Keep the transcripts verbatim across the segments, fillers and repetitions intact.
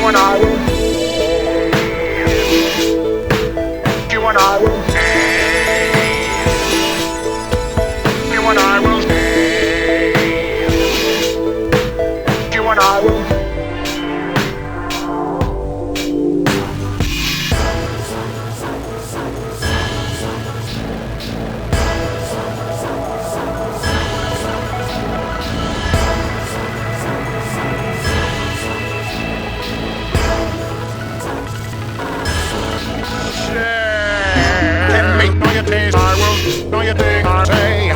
and I will. You and I will. You and I will. You and I will. Can make no your taste, I will, know your thing, I say.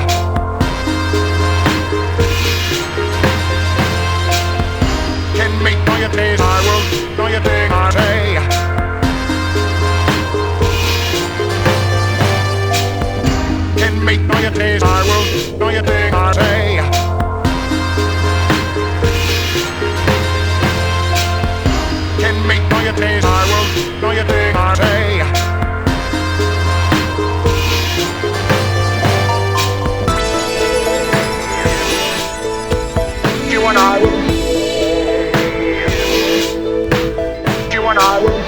Can make no your taste, I will, know your thing, I say. Can make no your taste, I will, know your thing, I say. Can make no your taste, I will, know your thing, I say. You and I will. You and I will.